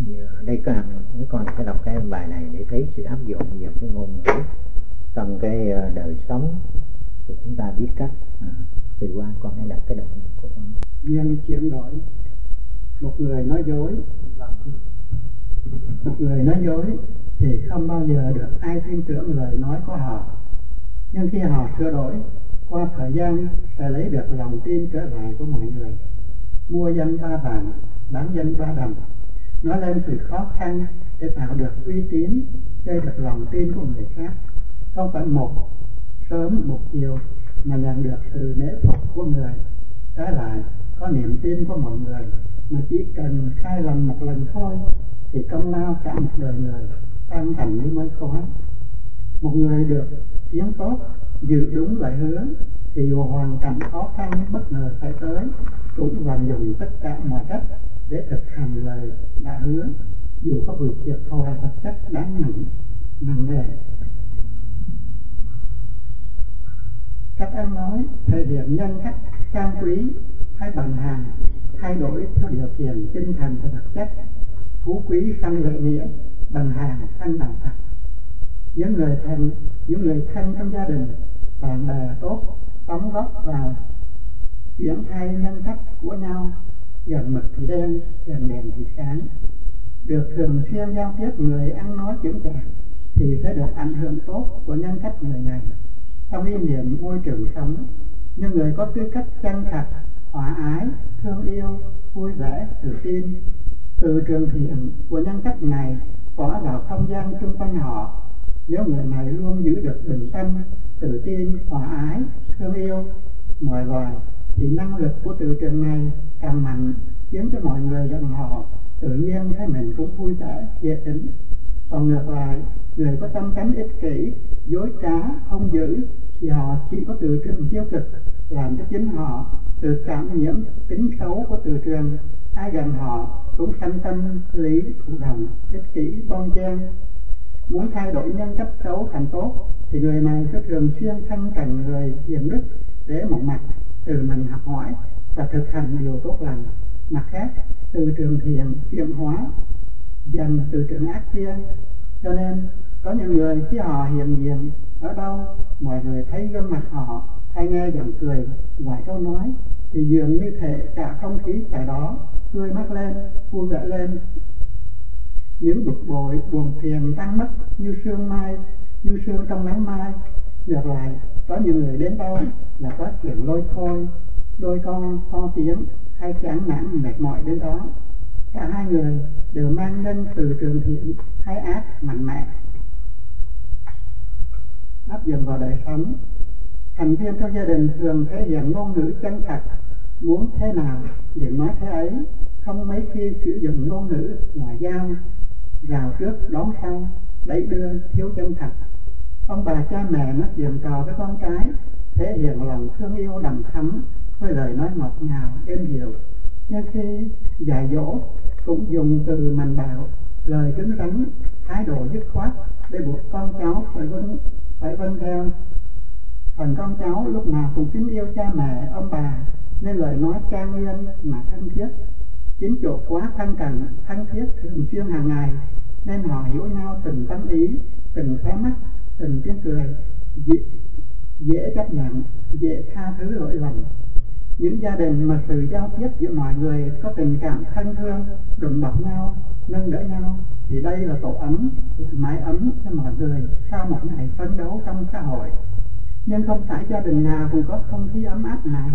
Đây con sẽ đọc cái bài này để thấy sự áp dụng vào cái ngôn ngữ trong cái đời sống của chúng ta, biết cách. Từ qua con hãy đọc cái đoạn này của con. Nhân chuyển đổi. Một người nói dối thì không bao giờ được ai tin tưởng lời nói của họ. Nhưng khi họ sửa đổi, qua thời gian sẽ lấy được lòng tin trở lại của mọi người. Mua danh 3 vàng, bán danh 3 đồng, nói lên sự khó khăn để tạo được uy tín, gây được lòng tin của người khác. Không phải một sớm một chiều mà nhận được sự nể phục của người. Trái lại, có niềm tin của mọi người, mà chỉ cần sai lầm một lần thôi thì công lao cả một đời người tan thành như mây khói. Một người được tiếng tốt, giữ đúng lời hứa, thì dù hoàn cảnh khó khăn bất ngờ xảy tới, cũng vận dụng tất cả mọi cách để thực hành lời đã hứa, dù có bị thiệt thòi vật chất đáng nặng nề. Cách ăn nói thể hiện nhân cách cao quý hay bằng hàng, thay đổi theo điều kiện tinh thần và vật chất. Phú quý sang lợi nghĩa, bằng hàng sang đạo thật. Những người thân trong gia đình, bạn bè tốt đóng góp vào chuyển thay nhân cách của nhau, gần mực thì đen, gần đèn thì sáng. Được thường xuyên giao tiếp người ăn nói chững chạc thì sẽ được ảnh hưởng tốt của nhân cách người này trong ý niệm môi trường sống. Nhưng người có tư cách chân thật, hòa ái, thương yêu, vui vẻ, tự tin, từ trường thiện của nhân cách này tỏa vào không gian chung quanh họ. Nếu người này luôn giữ được bình tâm, tự tin, hòa ái, thương yêu mọi loài, thì năng lực của từ trường này càng mạnh, khiến cho mọi người gần họ tự nhiên thấy mình cũng vui vẻ, dễ tính. Còn ngược lại, người có tâm tánh ích kỷ, dối trá, hung dữ, thì họ chỉ có từ trường tiêu cực, làm cho chính họ tự cảm nhiễm tính xấu của từ trường. Ai gần họ cũng sanh tâm lý thụ động, ích kỷ, bon chen. Muốn thay đổi nhân cách xấu thành tốt thì người này sẽ thường xuyên thân cận người hiền đức, để một mặt từ mình học hỏi và thực hành điều tốt lành, mặt khác từ trường thiện chuyển hóa dần từ trường ác kia. Cho nên có những người khi họ hiện diện ở đâu, mọi người thấy gương mặt họ hay nghe giọng cười vài câu nói thì dường như thể cả không khí tại đó tươi mắt lên, vui vẻ lên. Những bực bội, buồn phiền tan mất như sương trong nắng mai. Ngược lại, có những người đến đâu là có chuyện lôi thôi, đôi con to tiếng hay chán nản mệt mỏi đến đó. Cả hai người đều mang lên từ trường thiện hay ác mạnh mẽ. Áp dụng vào đời sống, thành viên trong gia đình thường thể hiện ngôn ngữ chân thật, muốn thế nào liền nói thế ấy, không mấy khi sử dụng ngôn ngữ ngoại giao, rào trước đón sau, đẩy đưa thiếu chân thật. Ông bà cha mẹ nói chuyện trò với con cái, thể hiện lòng thương yêu đầm thắm với lời nói ngọt ngào êm dịu. Nhưng khi dạy dỗ cũng dùng từ mạnh bạo, lời cứng rắn, thái độ dứt khoát để buộc con cháu phải vâng theo. Phần con cháu lúc nào cũng kính yêu cha mẹ, ông bà, nên lời nói trang nghiêm mà thân thiết. Chính chỗ quá thân thiết thường xuyên hàng ngày, nên họ hiểu nhau từng tâm ý, từng khóe mắt, từng tiếng cười, dễ chấp nhận, dễ tha thứ lỗi lầm. Những gia đình mà sự giao tiếp giữa mọi người có tình cảm thân thương, đùm bọc nhau, nâng đỡ nhau, thì đây là tổ ấm, là mái ấm cho mọi người sau một ngày phấn đấu trong xã hội. Nhưng không phải gia đình nào cũng có không khí ấm áp này.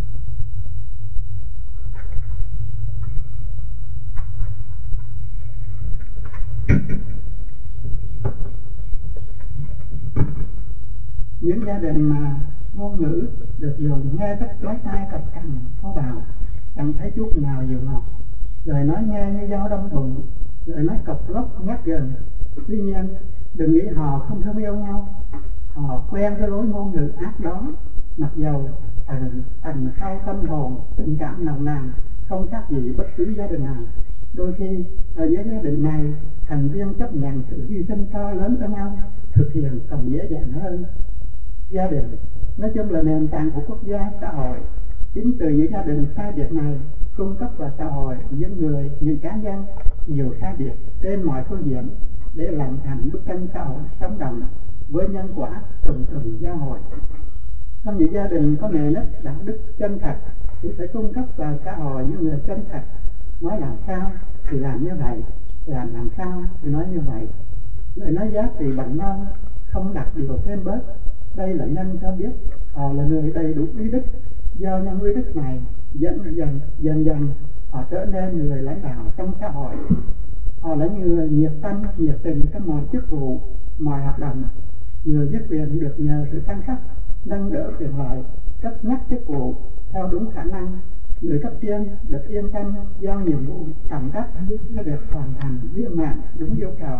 Những gia đình mà ngôn ngữ được dùng nghe rất chói tai, cộc cằn, thô bạo, chẳng thấy chút nào dịu ngọt. Lời nói nghe như dao đâm bụng, lời nói cộc lốc nhát gần. Tuy nhiên, đừng nghĩ họ không thương yêu nhau. Họ quen với lối ngôn ngữ ác đó, mặc dầu tầng sâu tâm hồn tình cảm nồng nàn, không khác gì bất cứ gia đình nào. Đôi khi ở những gia đình này, thành viên chấp nhận sự hy sinh to lớn cho nhau, thực hiện còn dễ dàng hơn. Gia đình nói chung là nền tảng của quốc gia xã hội. Chính từ những gia đình sai biệt này cung cấp vào xã hội những cá nhân nhiều khác biệt trên mọi phương diện để làm thành bức tranh xã hội sống động với nhân quả trùng trùng giao hội. Trong những gia đình có nề nếp đạo đức chân thật thì phải cung cấp vào xã hội những người chân thật, nói làm sao thì làm như vậy, làm sao thì nói như vậy. Lời nói giá trị bằng non, không đặt điều thêm bớt. Đây là nhân cho biết họ là người đầy đủ uy đức. Do nhân uy đức này dần dần họ trở nên người lãnh đạo trong xã hội. Họ là người nhiệt tâm, nhiệt tình trong mọi chức vụ, mọi hoạt động. Người viết quyền được nhờ sự chăm sóc, nâng đỡ quyền lợi, cấp nhắc chức vụ theo đúng khả năng. Người cấp trên được yên tâm giao nhiệm vụ trọng trách sẽ được hoàn thành viên mãn đúng yêu cầu.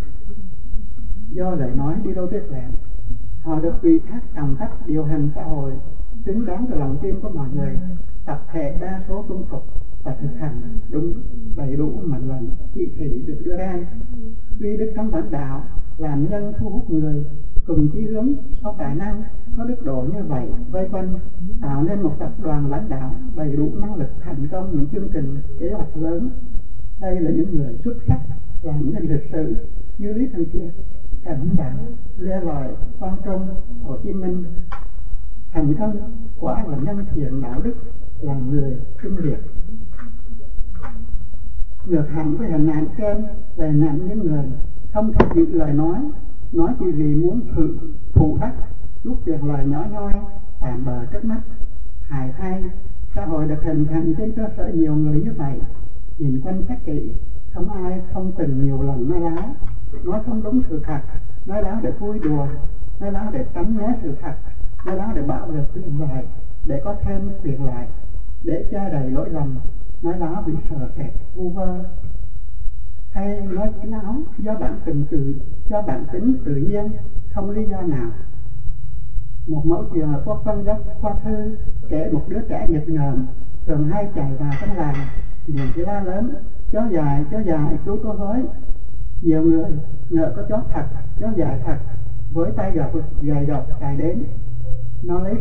Do lời nói đi đôi với lẽ, họ được ủy thác trọng trách điều hành xã hội, xứng đáng với lòng tin của mọi người. Tập thể đa số tuân phục và thực hành đúng đầy đủ mệnh lệnh chỉ thị được đưa ra. Uy đức trong lãnh đạo làm nhân thu hút người cùng chí hướng, có tài năng, có đức độ như vậy vây quanh, tạo nên một tập đoàn lãnh đạo đầy đủ năng lực thành công những chương trình kế hoạch lớn. Đây là những người xuất sắc làm nên lịch sử như Lý Thường Kiệt, Trần Hưng Đạo, Lê Lợi, Quang Trung, Hồ Chí Minh. Thành công quả là nhân thiện đạo đức, là người trung liệt. Ngược hẳn với hình ảnh trên về nặng những người không thích những lời nói chỉ vì muốn thụ đắc chút việc lời nhỏ nhoi tạm bờ trước mắt. Hài thay, xã hội được hình thành trên cơ sở nhiều người như vậy. Nhìn quanh xét kỹ, không ai không từng nhiều lần nói láo, nói không đúng sự thật, nói láo để vui đùa, nói láo để tránh né sự thật, nói láo để bảo vệ quyền lợi, để có thêm quyền lợi, để che đầy lỗi lầm, nói láo vì sợ sệt vu vơ, hay nói láo do bản tính tự nhiên, không lý do nào. Một mẫu chuyện ở Quốc Văn Đốc Khoa Thư kể một đứa trẻ nghịch ngợm thường hay chạy vào trong làng, miệng chỉ la lớn: chó dài cứu tôi với. Nhiều người ngờ có chó thật, chó dài thật, với tay gầy gộc chạy đến. Nó lấy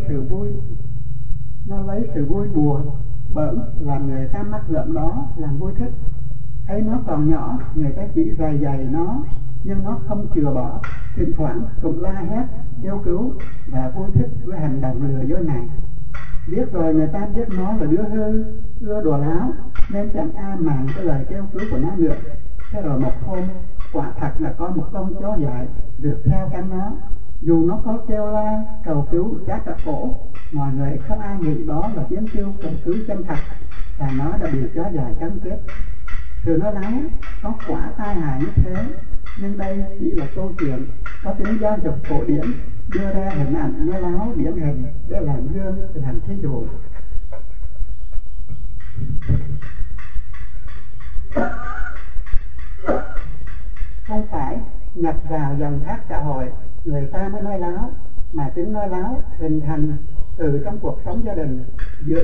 sự vui đùa bỡn làm người ta mắc lợm đó làm vui thích. Thấy nó còn nhỏ, người ta chỉ dày nó, nhưng nó không chừa bỏ, thỉnh thoảng cũng la hét kêu cứu và vui thích với hành động lừa dối này. Biết rồi người ta biết nó là đứa hư, ưa đùa láo, nên chẳng ai màng cái lời kêu cứu của nó nữa. Thế rồi một hôm, quả thật là có một con chó dại rượt theo cắn nó. Dù nó có kêu la cầu cứu chát cả cổ, mọi người không ai nghĩ đó là tiếng kêu cầu cứu chân thật, và nó đã bị chó dại cắn chết. Sự nói láo có quả tai hại như thế, nhưng đây chỉ là câu chuyện có tính giáo dục cổ điển, đưa ra hình ảnh nói láo điển hình để làm gương làm thí dụ. Không phải nhập vào dòng thác xã hội người ta mới nói láo, mà tính nói láo hình thành từ trong cuộc sống gia đình, giữa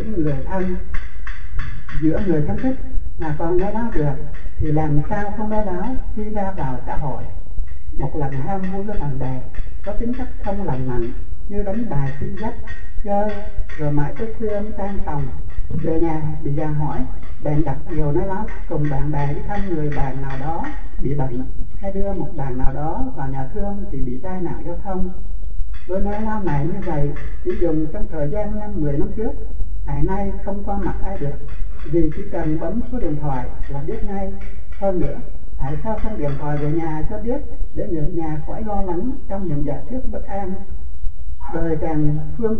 người thân thích mà còn nói láo được thì làm sao không nói láo khi ra vào xã hội. Một lần ham vui với bạn bè có tính cách không lành mạnh như đánh bài xin dắt chơi, rồi mãi tới khuya mới tan tòng. Về nhà bị già hỏi, bèn đặt điều nói láo cùng bạn bè đi thăm người bạn nào đó bị bệnh, hay đưa một bạn nào đó vào nhà thương thì bị tai nạn giao thông. Với nói láo này như vậy chỉ dùng trong thời gian 5-10 năm trước, ngày nay không qua mặt ai được, vì chỉ cần bấm số điện thoại là biết ngay. Hơn nữa, tại sao không điện thoại về nhà cho biết để người nhà khỏi lo lắng trong những giả thuyết bất an. Đời càng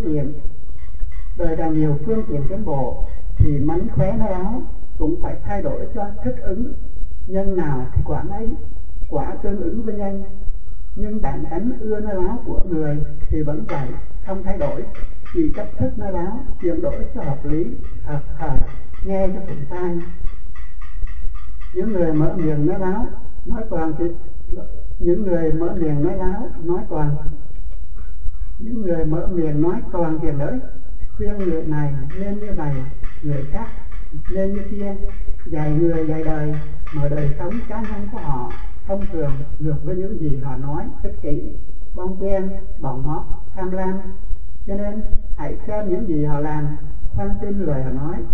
nhiều phương tiện tiến bộ thì mánh khóe nói láo cũng phải thay đổi cho thích ứng. Nhân nào thì quả ấy, quả tương ứng với nhân. Nhưng bản tánh ưa nói láo của người thì vẫn vậy, không thay đổi, chỉ cách thức nói láo chuyển đổi cho hợp lý, hợp thời, nghe cho thuận tai. Những người mở miệng nói láo nói toàn thì những người mở miệng nói láo nói toàn những người mở miệng nói toàn tiền đấy, khuyên người này nên như vậy, người khác nên như kia, dạy người dạy đời, mở đời sống cá nhân của họ thông thường ngược với những gì họ nói, ích kỷ, bon chen, bỏng móc, tham lam. Cho nên hãy xem những gì họ làm, khoan tin lời họ nói,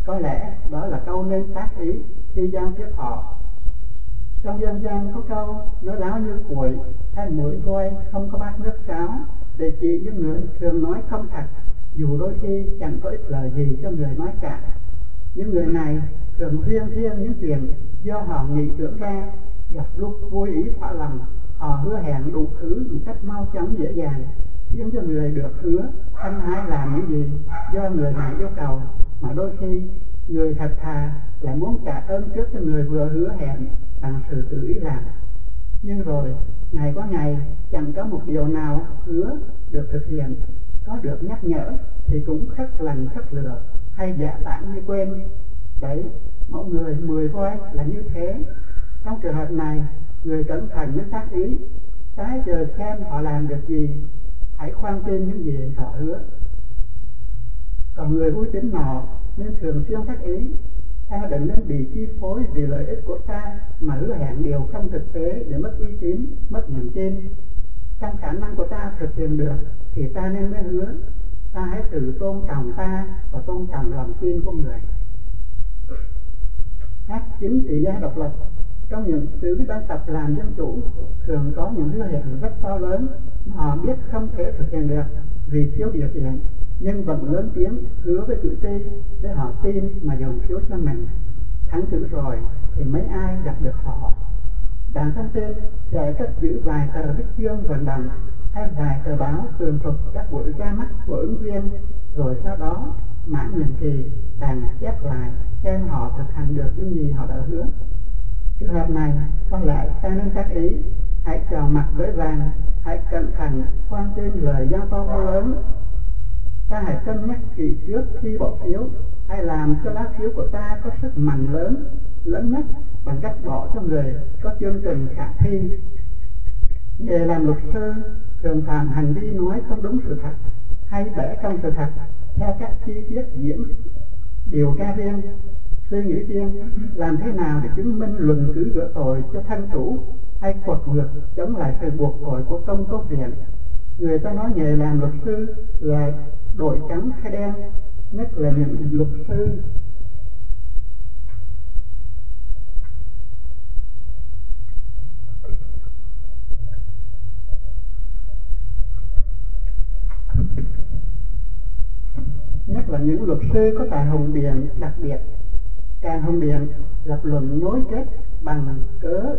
Có lẽ đó là câu nên tác ý khi giao tiếp họ. Trong dân gian có câu nói láo như cuội hay mũi voi không có bát nước sáo, để chỉ những người thường nói không thật, dù đôi khi chẳng có ích lợi gì cho người nói cả. Những người này thường huyên thuyên những chuyện do họ nghĩ tưởng ra, gặp lúc vui ý thỏa lòng, họ hứa hẹn đủ thứ một cách mau chóng dễ dàng, khiến cho người được hứa hăng hái làm những gì do người này yêu cầu, mà đôi khi người thật thà lại muốn trả ơn trước cho người vừa hứa hẹn bằng sự tự ý làm. Nhưng rồi ngày qua ngày chẳng có một điều nào hứa được thực hiện, có được nhắc nhở thì cũng khất lần khất lừa hay dạ tản như quên. Đấy, mẫu người 10 voi là như thế. Trong trường hợp này, người cẩn thận với tác ý, trái chờ xem họ làm được gì, hãy khoan tin những gì họ hứa. Còn người vui tính nọ nên thường xuyên tác ý, ta đừng nên bị chi phối vì lợi ích của ta mà hứa hẹn điều không thực tế để mất uy tín, mất niềm tin. Trong khả năng của ta thực hiện được thì ta nên mới hứa. Ta hãy tự tôn trọng ta và tôn trọng lòng tin của người. Các chính trị gia độc lập trong những xứ đang tập làm dân chủ thường có những hứa hẹn rất to lớn mà họ biết không thể thực hiện được vì thiếu điều kiện, nhưng vẫn lớn tiếng hứa với cử tri để họ tin mà dồn phiếu cho mình. Thắng cử rồi thì mấy ai gặp được họ. Đảng thông tin sẽ cất giữ vài tờ viết chương vận động hay vài tờ báo tường thuật các buổi ra mắt của ứng viên, rồi sau đó mãn nhiệm kỳ đảng chép lại xem họ thực hành được những gì họ đã hứa. Trường hợp này có lẽ ta nên tác ý, hãy chào mặt với vàng, hãy cẩn thận khoan tin lời giao to bố lớn. Ta hãy cân nhắc kỹ trước khi bỏ phiếu, hay làm cho lá phiếu của ta có sức mạnh lớn nhất bằng cách bỏ cho người có chương trình khả thi. Nghề làm luật sư thường phạm hành vi nói không đúng sự thật hay bẻ cong sự thật theo các chi tiết diễn điều tra viên, suy nghĩ viên làm thế nào để chứng minh luận cứ gỡ tội cho thân chủ hay quật ngược chống lại sự buộc tội của công tố viện. Người ta nói nghề làm luật sư là đổi trắng hay đen, nhất là những luật sư có tài hùng biện đặc biệt. Càng hùng biện lập luận nối kết bằng cớ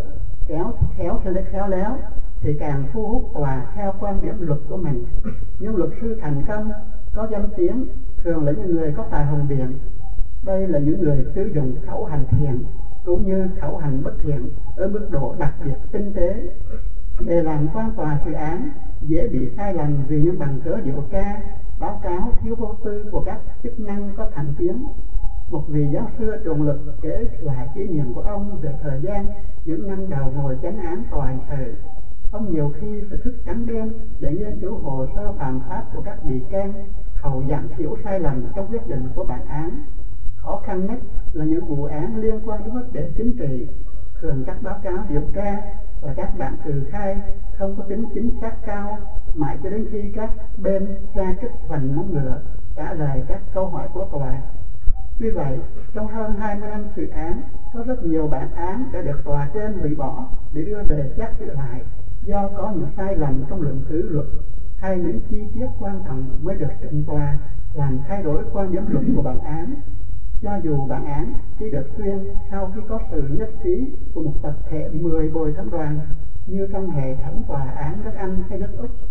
khéo léo thì càng thu hút tòa theo quan điểm luật của mình. Nhưng luật sư thành công có danh tiếng thường là những người có tài hùng biện. Đây là những người sử dụng khẩu hành thiện cũng như khẩu hành bất thiện ở mức độ đặc biệt tinh tế. Để làm quan tòa xử án dễ bị sai lầm vì những bằng cớ điều tra, báo cáo thiếu vô tư của các chức năng có thẩm tiếng. Một vị giáo sư trùng lực kể lại kỷ niệm của ông về thời gian những năm đầu ngồi chánh án tòa hình sự. Ông nhiều khi phải thức trắng đêm để nghiên cứu hồ sơ phạm pháp của các bị can, hầu giảm thiểu sai lầm trong quyết định của bản án. Khó khăn nhất là những vụ án liên quan đến vấn đề chính trị, thường các báo cáo điều tra và các bản từ khai không có tính chính xác cao, mãi cho đến khi các bên ra kích vành móng ngựa trả lời các câu hỏi của tòa. Tuy vậy, trong hơn 20 năm xử án, có rất nhiều bản án đã được tòa trên hủy bỏ để đưa về xét xử lại do có những sai lầm trong luận cứ luật hay những chi tiết quan trọng mới được trình tòa làm thay đổi quan điểm luật của bản án. Cho dù bản án chỉ được tuyên sau khi có sự nhất trí của một tập thể 10 bồi thẩm đoàn như trong hệ thống tòa án nước Anh hay nước Úc.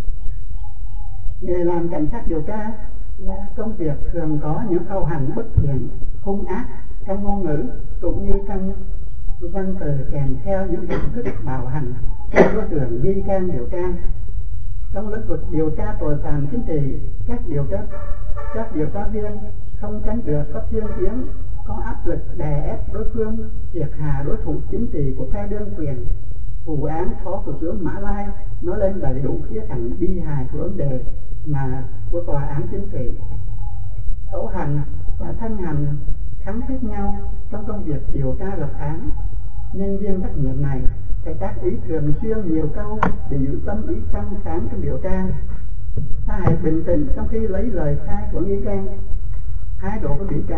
Nghề làm cảnh sát điều tra là công việc thường có những khẩu hành bất thiện, hung ác trong ngôn ngữ cũng như trong văn từ kèm theo những hình thức bạo hành cho đối tượng nghi can điều tra. Trong lĩnh vực điều tra tội phạm chính trị, các điều tra viên không tránh được có thiên kiến, có áp lực đè ép đối phương, triệt hạ đối thủ chính trị của phe đương quyền. Vụ án Phó Thủ tướng Mã Lai nói lên đầy đủ khía cạnh bi hài của vấn đề mà của tòa án chính trị. Khẩu hành và thân hành kháng khích nhau trong công việc điều tra lập án. Nhân viên trách nhiệm này phải tác ý thường xuyên nhiều câu để giữ tâm ý trong sáng trong điều tra. Ta hãy bình tĩnh trong khi lấy lời khai của nghi can. Thái độ của bị cáo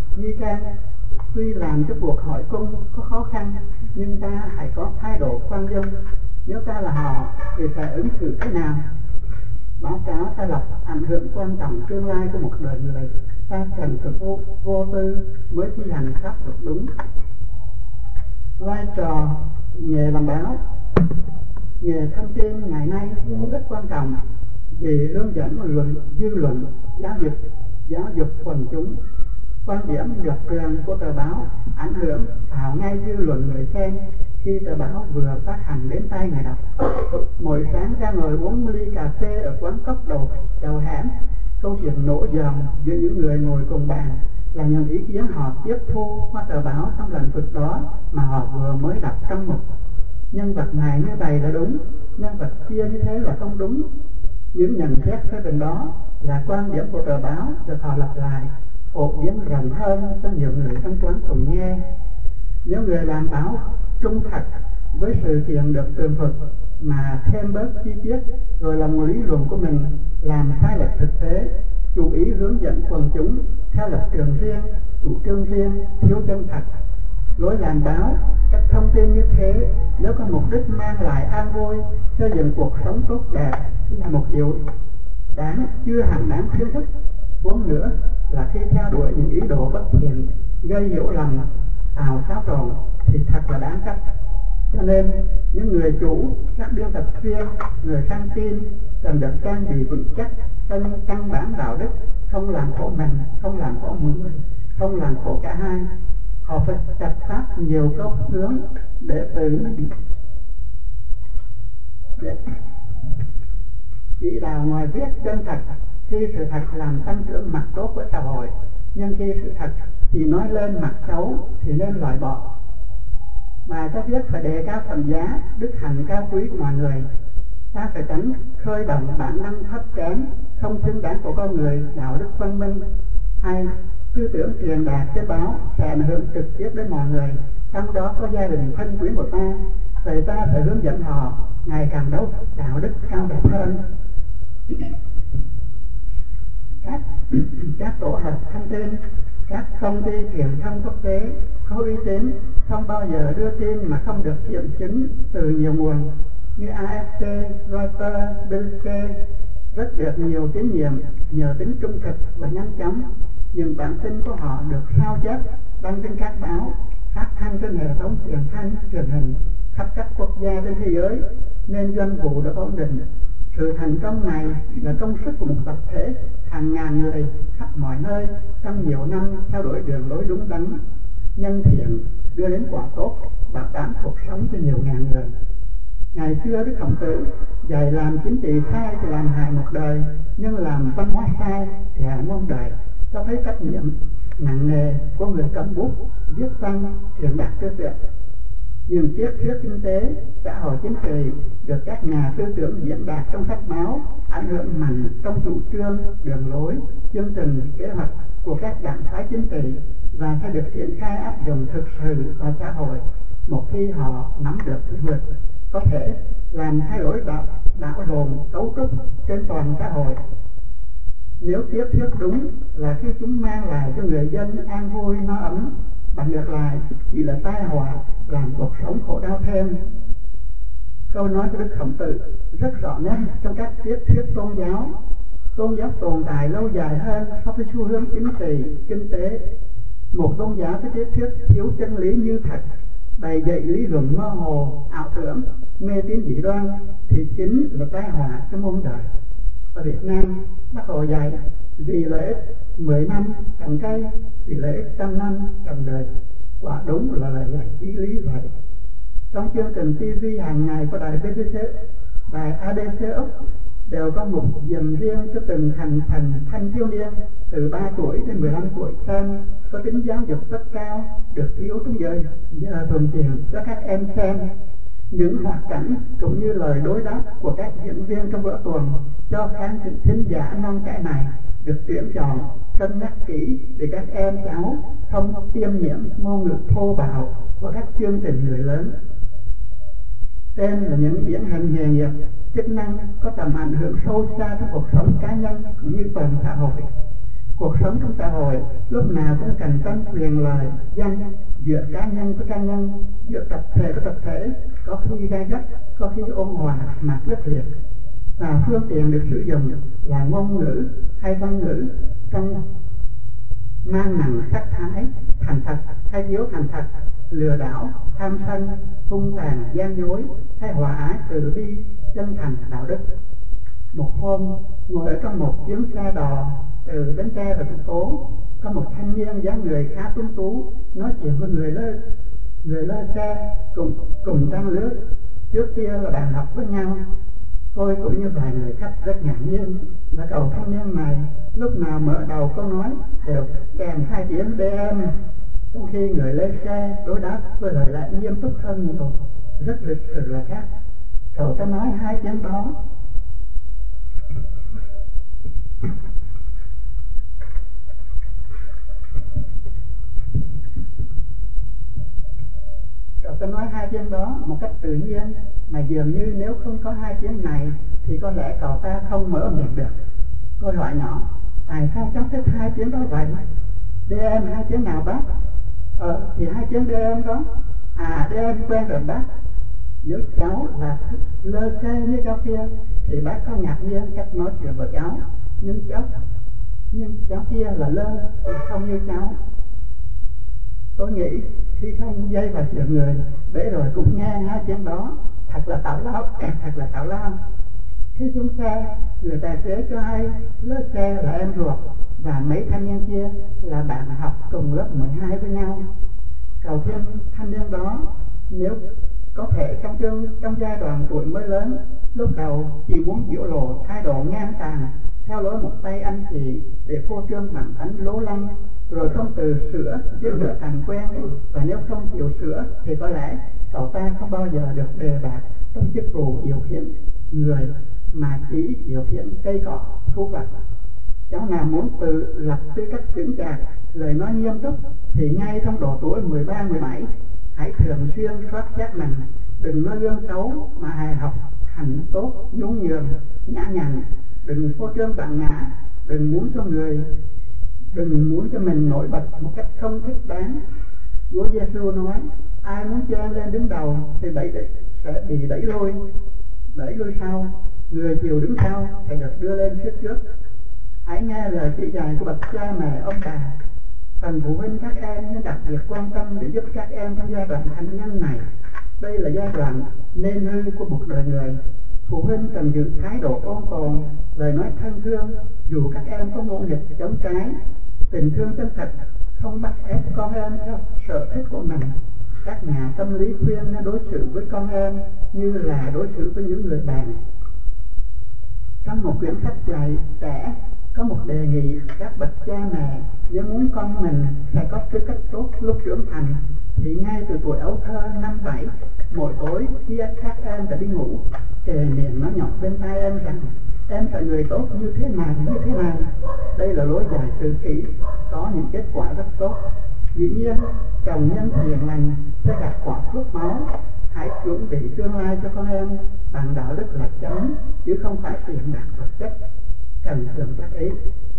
nghi can. Tuy làm cho cuộc hỏi cung có khó khăn, nhưng ta hãy có thái độ khoan dung. Nếu ta là họ thì sẽ ứng xử thế nào? Báo cáo ta lập ảnh hưởng quan trọng tương lai của một đời người. Ta cần sự vô tư mới thi hành pháp luật đúng. Vai trò nghề làm báo, nghề thông tin ngày nay rất quan trọng vì hướng dẫn dư luận, giáo dục quần chúng. Quan điểm lập trường của tờ báo ảnh hưởng tạo ngay dư luận người xem khi tờ báo vừa phát hành đến tay người đọc. Mỗi sáng ra ngồi uống ly cà phê ở quán cốc đầu hẻm, câu chuyện nổ giòn giữa những người ngồi cùng bàn là những ý kiến họ tiếp thu qua tờ báo trong lĩnh vực đó mà họ vừa mới đọc trong mục. Nhân vật này như vậy là đúng, nhân vật kia như thế là không đúng. Những nhận xét phê bình đó là quan điểm của tờ báo được họ lặp lại, phổ biến rộng hơn cho nhiều người trong quán cùng nghe. Nếu người làm báo trung thật với sự kiện được tường thuật mà thêm bớt chi tiết rồi lòng lý luận của mình làm sai lệch thực tế, chủ ý hướng dẫn quần chúng theo lập trường riêng, chủ trương riêng, thiếu chân thật. Lối làm báo, cách thông tin như thế nếu có mục đích mang lại an vui, xây dựng cuộc sống tốt đẹp là một điều chưa hẳn đáng khuyến khích. Huống nữa là khi theo đuổi những ý đồ bất thiện, gây hiểu lầm, tạo xáo trộn thì thật là đáng trách. Cho nên những người chủ, các biên tập viên, người đăng tin cần được trang bị vững chắc căn bản đạo đức, không làm khổ mình, không làm khổ người, không làm khổ cả hai. Họ phải chặt pháp nhiều câu hướng để chỉ đạo ngoài viết chân thật khi sự thật làm tăng trưởng mặt tốt của xã hội, nhưng khi sự thật chỉ nói lên mặt xấu thì nên loại bỏ. Mà ta viết phải đề cao phẩm giá, đức hạnh cao quý của mọi người. Ta phải tránh khơi động bản năng thấp kém, không xứng đáng của con người, đạo đức văn minh hay tư tưởng truyền đạt trên báo sẽ ảnh hưởng trực tiếp đến mọi người, trong đó có gia đình thân quyến của ta. Vậy ta phải hướng dẫn họ ngày càng đấu đạo đức cao đẹp hơn. Các tổ hợp thông tin, các công ty truyền thông quốc tế có uy tín không bao giờ đưa tin mà không được kiểm chứng từ nhiều nguồn như AFP, Reuters, BBC, rất được nhiều tín nhiệm nhờ tính trung thực và nhanh chóng. Những bản tin của họ được sao chép đăng trên các báo, phát thanh trên hệ thống truyền thanh, truyền hình khắp các quốc gia trên thế giới, nên doanh vụ được ổn định. Sự thành công này là công sức của một tập thể hàng ngàn người khắp mọi nơi trong nhiều năm theo đuổi đường lối đúng đắn, nhân thiện, đưa đến quả tốt, bảo đảm cuộc sống cho nhiều ngàn người. Ngày xưa Đức Khổng Tử dạy làm chính trị sai thì làm hại một đời, nhưng làm văn hóa sai thì hại muôn đời, cho thấy trách nhiệm nặng nề của người cầm bút viết văn truyền đạt tư tưởng. Những triết thuyết kinh tế, xã hội chính trị được các nhà tư tưởng diễn đạt trong sách báo, ảnh hưởng mạnh trong chủ trương, đường lối, chương trình, kế hoạch của các đảng phái chính trị và sẽ được triển khai áp dụng thực sự vào xã hội một khi họ nắm được việc có thể làm thay đổi đảo lộn cấu trúc trên toàn xã hội. Nếu triết thuyết đúng là khi chúng mang lại cho người dân an vui no ấm, bằng ngược lại chỉ là tai họa làm cuộc sống khổ đau thêm. Câu nói của Đức Khổng Tử rất rõ nét trong các triết thuyết tôn giáo. Tôn giáo tồn tại lâu dài hơn so với xu hướng chính trị, kinh tế. Một tôn giáo với triết thuyết thiếu chân lý như thật, đầy dạy lý luận mơ hồ, ảo tưởng, mê tín dị đoan thì chính là tai họa cho muôn đời. Ở Việt Nam, Bác Hồ dạy vì lợi ích 10 năm trồng cây, vì lợi ích 100 năm trồng đời. Quả đúng là lời dạy ý lý vậy. Trong chương trình TV hàng ngày của đài BBC, đài ABC Úc đều có một dành riêng cho từng thành phần thanh thiếu niên từ 3 tuổi đến 15 tuổi xem, có tính giáo dục rất cao, được yếu trong giờ thuận tiện cho các em xem. Những hoạt cảnh cũng như lời đối đáp của các diễn viên trong bữa tuần cho khán thính giả non trẻ này được tuyển chọn, cân nhắc kỹ để các em cháu không tiêm nhiễm ngôn ngữ thô bạo của các chương trình người lớn. Trên là những điển hình nghề nghiệp, chức năng có tầm ảnh hưởng sâu xa trong cuộc sống cá nhân cũng như toàn xã hội. Cuộc sống trong xã hội lúc nào cũng cạnh tranh quyền lợi danh giữa cá nhân với cá nhân, giữa tập thể với tập thể, có khi gai gắt, có khi ôn hòa mà quyết liệt. Và phương tiện được sử dụng là ngôn ngữ hay văn ngữ trong mang nặng sắc thái thành thật hay thiếu thành thật, lừa đảo, tham sân, hung tàn, gian dối hay hòa ái, từ bi, chân thành, đạo đức. Một hôm, ngồi ở trong một chuyến xe đò từ Bến Tre về thành phố, có một thanh niên dáng người khá tuấn tú nói chuyện với người lơ xe cùng trang lứa. Trước kia là bạn học với nhau. Tôi cũng như vài người khách rất ngạc nhiên là cậu thanh niên này lúc nào mở đầu câu nói đều kèm 2 tiếng DM, trong khi người lên xe đối đáp với lời lại nghiêm túc hơn nhiều, rất lịch sự là khác. Cậu ta nói 2 tiếng đó một cách tự nhiên, mà dường như nếu không có 2 tiếng này thì có lẽ cậu ta không mở miệng được. Tôi hỏi nhỏ, tại sao cháu thích 2 tiếng đó vậy? DM 2 tiếng nào bác? Thì 2 tiếng DM đó. DM quen rồi bác. Nếu cháu là lơ xe như cháu kia thì bác không ngạc nhiên cách nói chuyện của cháu. Nhưng cháu kia là lơ, không như cháu. Tôi nghĩ khi không dây vào chuyện người, để rồi cũng nghe 2 tiếng đó, thật là tào lao. Khi xuống xe, người tài xế cho hay lơ xe là em ruột và mấy thanh niên kia là bạn học cùng lớp 12 với nhau. Cậu thanh niên đó nếu có thể trong giai đoạn tuổi mới lớn, lúc đầu chỉ muốn biểu lộ thái độ ngang tàn theo lối một tay anh chị để phô trương bản tánh lố lăng, rồi không từ sửa thành quen, và nếu không chịu sửa thì có lẽ cậu ta không bao giờ được đề bạt trong chức vụ điều khiển người mà chỉ điều khiển cây cỏ thú vật. Cháu nào muốn tự lập tư cách chững chạc, lời nói nghiêm túc thì ngay trong độ tuổi 13-17 hãy thường xuyên soát xét mình, đừng nói gương xấu mà hãy học hành tốt, nhún nhường, nhã nhặn, đừng phô trương bản ngã, đừng muốn cho mình nổi bật một cách không thích đáng. Chúa Giêsu nói, ai muốn chen lên đứng đầu thì sẽ bị đẩy lui sau, người chịu đứng sau phải được đưa lên phía trước. Hãy nghe lời chỉ dạy của bậc cha mẹ ông bà. Phần phụ huynh các em nên đặc biệt quan tâm để giúp các em trong giai đoạn thành nhân này. Đây là giai đoạn nên hư của một đời người. Phụ huynh cần giữ thái độ ôn tồn, lời nói thân thương, dù các em có ngôn nghịch chống trái. Tình thương chân thật, không bắt ép con em theo sở thích của mình. Các nhà tâm lý khuyên nên đối xử với con em như là đối xử với những người bạn. Trong một quyển sách dạy trẻ có một đề nghị các bậc cha mẹ nếu muốn con mình phải có tư cách tốt lúc trưởng thành thì ngay từ tuổi ấu thơ 5-7, mỗi tối khi các em phải đi ngủ, kề miệng nói nhỏ bên tai em rằng em phải người tốt như thế này. Đây là lối dạy từ kỹ, có những kết quả rất tốt. Dĩ nhiên trồng nhân hiền lành sẽ gặt quả phước máu. Hãy chuẩn bị tương lai cho con em bằng đạo đức là chánh, chứ không phải tiền bạc vật chất. Cần thường các ý.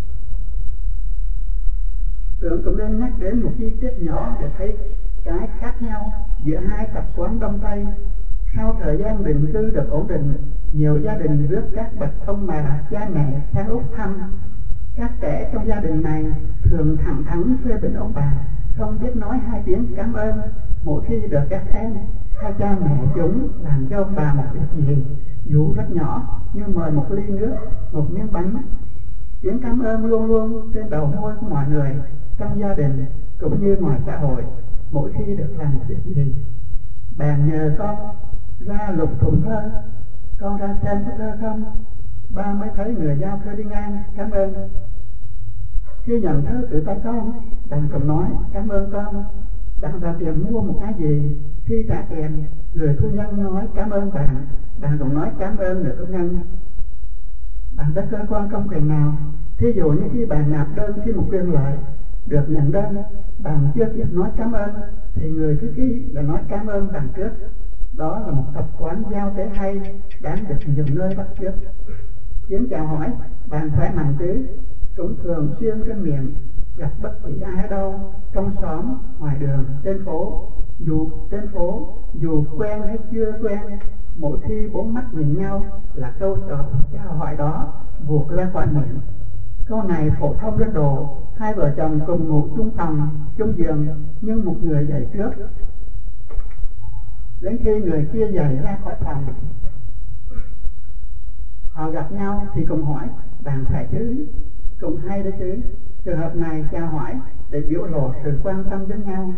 Tưởng cũng nên nhắc đến một chi tiết nhỏ để thấy cái khác nhau giữa hai tập quán Đông Tây. Sau thời gian định cư được ổn định, nhiều gia đình rước các bậc ông bà, cha mẹ sang Úc thăm. Các trẻ trong gia đình này thường thẳng thắn phê bình ông bà, không biết nói 2 tiếng cảm ơn. Mỗi khi được các em hay cha mẹ chúng làm cho ông bà một việc gì, dù rất nhỏ như mời một ly nước, một miếng bánh, tiếng cảm ơn luôn luôn trên đầu môi của mọi người trong gia đình cũng như ngoài xã hội. Mỗi khi được làm một việc gì, bạn nhờ con ra lục thùng thơ, con ra xem có thơ không, ba mới thấy người giao thơ đi ngang cảm ơn. Khi nhận thơ từ tay con, bạn cũng nói cảm ơn con. Bạn ra tiền mua một cái gì, khi trả tiền, người thu nhân nói cảm ơn bạn, bạn cũng nói cảm ơn người thu nhân. Bạn có cơ quan công quyền nào, thí dụ như khi bạn nạp đơn xin một quyền lợi, được nhận đơn, bạn chưa kịp nói cảm ơn thì người thư ký đã nói cảm ơn bạn trước. Đó là một tập quán giao tế hay, đáng được nhiều nơi bắt chước. Tiếng chào hỏi, bạn khỏe mạnh chứ? cũng thường xuyên trên miệng, gặp bất kỳ ai ở đâu, trong xóm, ngoài đường, trên phố, dù quen hay chưa quen, mỗi khi bốn mắt nhìn nhau là câu chào hỏi đó buộc ra khỏi miệng. Câu này phổ thông đến độ hai vợ chồng cùng ngủ chung phòng, chung giường, nhưng một người dậy trước. Đến khi người kia dậy ra khỏi phòng, họ gặp nhau thì cùng hỏi: bạn khỏe chứ? Cũng hay đấy chứ. Trường hợp này chào hỏi để biểu lộ sự quan tâm đến nhau.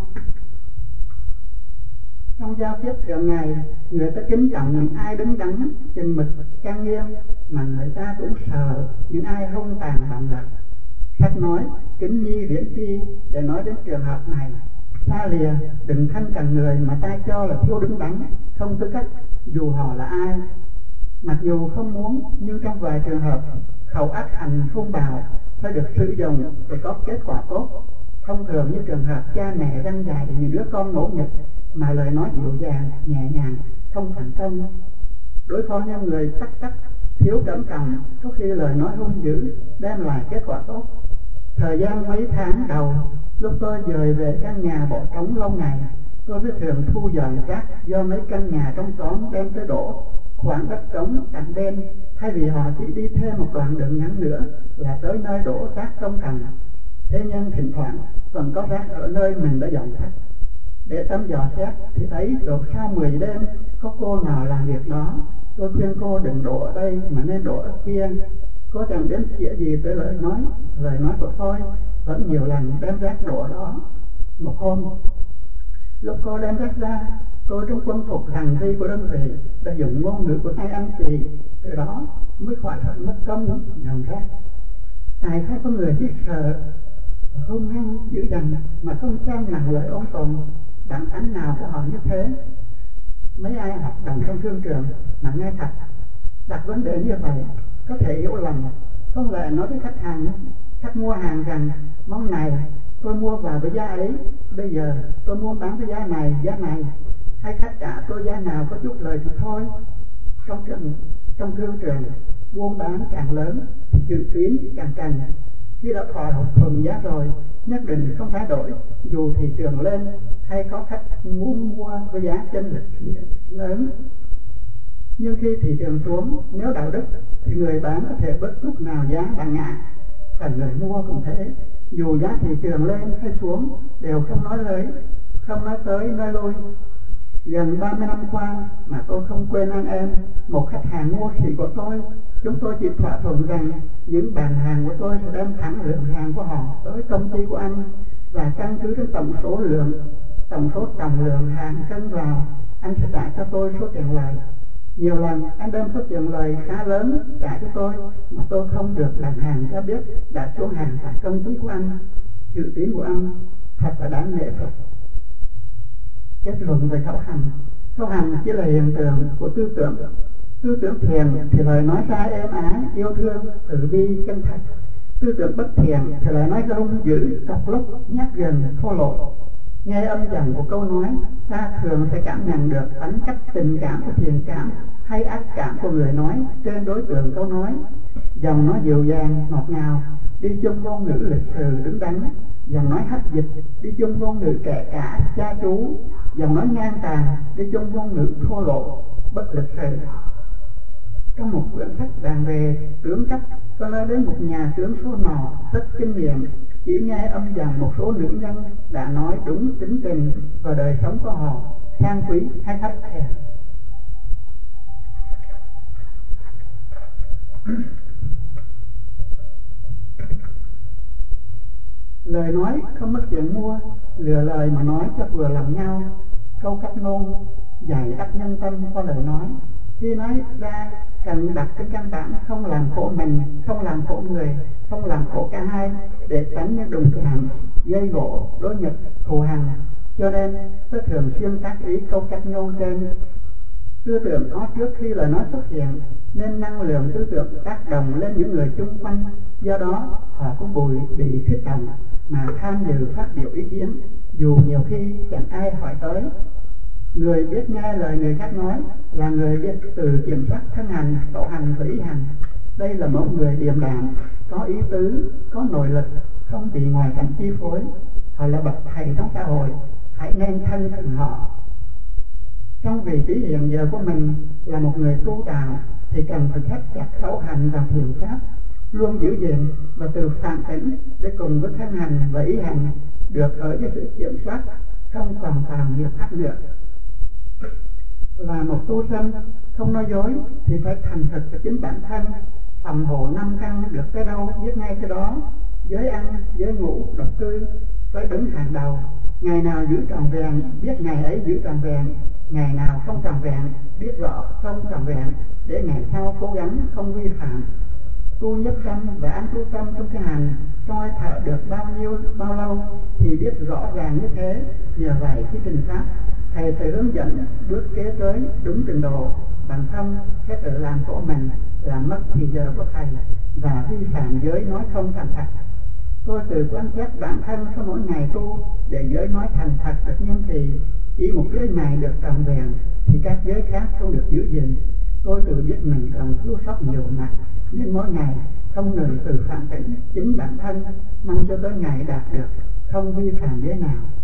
Trong giao tiếp thường ngày, người ta kính trọng những ai đứng đắn, chừng mực, trang nghiêm, mà người ta cũng sợ những ai hung tàn bạo lực. Khách nói kính nhi viễn chi để nói đến trường hợp này. Xa lìa, đừng thân cận người mà ta cho là thiếu đứng đắn, không tư cách, dù họ là ai. Mặc dù không muốn, nhưng trong vài trường hợp, khẩu ác hành hung bạo phải được sử dụng để có kết quả tốt. Thông thường như trường hợp cha mẹ răn dạy những đứa con ngỗ nghịch mà lời nói dịu dàng, nhẹ nhàng, không thành công. Đối phó những người tắc thiếu cẩn trọng, có khi lời nói hung dữ đem lại kết quả tốt. Thời gian mấy tháng đầu, lúc tôi dời về căn nhà bỏ trống lâu ngày, tôi mới thường thu dọn rác do mấy căn nhà trong xóm đem tới đổ khoảng đất trống cạnh bên, thay vì họ chỉ đi thêm một đoạn đường ngắn nữa là tới nơi đổ rác công cành. Thế nhưng thỉnh thoảng còn có rác ở nơi mình đã dọn rác. Để tâm dò xét thì thấy đột sau 10 đêm có cô nào làm việc đó. Tôi khuyên cô đừng đổ ở đây mà nên đổ ở kia. Cô chẳng đếm xỉa gì tới lời nói của tôi, vẫn nhiều lần đem rác đổ đó. Một hôm, lúc cô đem rác ra, tôi trong quân phục hành vi của đơn vị đã dùng ngôn ngữ của hai anh chị, từ đó mới khỏi thật mất công nhận rác. Ai thấy có người biết sợ, hung hăng dữ dằn mà không xem nặng lời ôn tồn, bản tánh nào của họ như thế. Mấy ai học đồng trong thương trường mà nghe thật, đặt vấn đề như vậy có thể hiểu lầm. Không lẽ nói với khách mua hàng rằng món này tôi mua vào với giá ấy, bây giờ tôi muốn bán với giá này, hay khách trả tôi giá nào có chút lời thì thôi. Trong thương trường, buôn bán càng lớn thì chữ tín càng cành. Khi đã thỏa thuận giá rồi, nhất định không thay đổi, dù thị trường lên hay có khách muốn mua với giá chênh lệch lớn. Nhưng khi thị trường xuống, nếu đạo đức thì người bán có thể bất chút nào giá bằng ngã. Phần người mua cũng thế, dù giá thị trường lên hay xuống đều không nói tới nói lui. Gần 30 năm qua mà tôi không quên anh em, một khách hàng mua xỉ của tôi. Chúng tôi chỉ thỏa thuận rằng những bàn hàng của tôi sẽ đem thẳng lượng hàng của họ tới công ty của anh, và căn cứ trên tổng số trọng lượng hàng cân vào, anh sẽ trả cho tôi số tiền lời. Nhiều lần anh đem số tiền lời khá lớn trả cho tôi mà tôi không được làm hàng cho biết đã xuống hàng tại công ty của anh. Chữ tín của anh thật là đáng nể phục. Kết luận về khẩu hành chỉ là hiện tượng của tư tưởng. Tư tưởng thiền thì lời nói ra êm ái, yêu thương, từ bi, chân thật. Tư tưởng bất thiền thì lời nói ra hung dữ, cọc lốc, nhát gần, thô lộ. Nghe âm dần của câu nói, ta thường sẽ cảm nhận được tính cách tình cảm của thiền cảm hay ác cảm của người nói trên đối tượng câu nói. Dòng nói dịu dàng, ngọt ngào, đi chung ngôn ngữ lịch sự đứng đắn. Dòng nói hấp dịch, đi chung ngôn ngữ kẻ cả, cha chú. Dòng nói ngang tàn, đi chung ngôn ngữ thô lộ, bất lịch sự. Trong một quyển sách bàn về tướng cách, có nói đến một nhà tướng số nọ rất kinh nghiệm, chỉ nghe âm dần một số nữ nhân đã nói đúng tính tình và đời sống của họ, khen quý hay thấp thèm. Lời nói không mất tiền mua, lừa lời mà nói cho vừa lòng nhau. Câu cách ngôn dạy đắc nhân tâm qua lời nói. Khi nói ra cần đặt cái căn bản không làm khổ mình, không làm khổ người, không làm khổ cả hai, để tránh những đụng chạm, gây gỗ, đối nghịch, thù hằn. Cho nên tôi thường xuyên tác ý câu cách ngôn trên. Tư tưởng có trước khi lời nói xuất hiện, nên năng lượng tư tưởng tác động lên những người chung quanh. Do đó họ cũng bị kích động mà tham dự phát biểu ý kiến, dù nhiều khi chẳng ai hỏi tới. Người biết nghe lời người khác nói là người biết từ kiểm soát thân hành, khẩu hành và ý hành. Đây là một người điềm đạm, có ý tứ, có nội lực, không bị ngoại cảnh chi phối. Họ là bậc thầy trong xã hội, hãy nên thân cận họ. Trong vị trí hiện giờ của mình là một người tu đạo thì cần phải thắt chặt khẩu hành và thiền pháp, luôn giữ gìn và từ phản tỉnh để cùng với thân hành và ý hành được ở dưới sự kiểm soát, không còn vào nghiệp ác nữa. Là một tu sinh không nói dối thì phải thành thực cho chính bản thân, phòng hộ 5 căn được tới đâu biết ngay cái đó. Giới ăn, giới ngủ, độc cư phải đứng hàng đầu. Ngày nào giữ trọn vẹn, biết ngày ấy giữ trọn vẹn. Ngày nào không trọn vẹn, biết rõ không trọn vẹn, để ngày sau cố gắng không vi phạm. Tu nhất tâm và an trú tâm trong cái hành, coi thở được bao lâu thì biết rõ ràng như thế. Nhờ vậy khi trình pháp, thầy sẽ hướng dẫn bước kế tới đúng trình độ, bằng không sẽ tự làm của mình, làm mất thì giờ của thầy và vi phạm giới nói không thành thật. Tôi tự quan sát bản thân sau mỗi ngày tu để giới nói thành thật được nghiêm trì. Chỉ một giới này được trọn vẹn thì các giới khác không được giữ gìn. Tôi tự biết mình còn thiếu sót nhiều mặt, nên mỗi ngày không ngừng tự phản tỉnh chính bản thân, mong cho tới ngày đạt được không vi phạm giới nào.